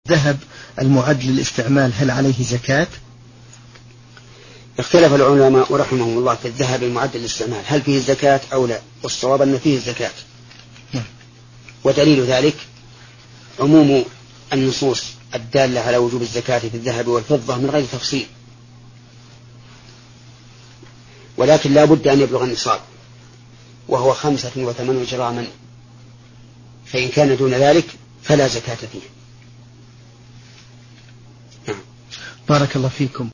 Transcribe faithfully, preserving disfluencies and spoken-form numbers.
الذهب المعد للاستعمال هل عليه زكاة؟ اختلف العلماء رحمهم الله في الذهب المعد للاستعمال هل فيه زكاة أو لا، والصواب أن فيه زكاة. ودليل ذلك عموم النصوص الدالة على وجوب الزكاة في الذهب والفضة من غير تفصيل، ولكن لا بد أن يبلغ النصاب وهو خمسة وثمانون جراما، فإن كان دون ذلك فلا زكاة فيه. بارك الله فيكم.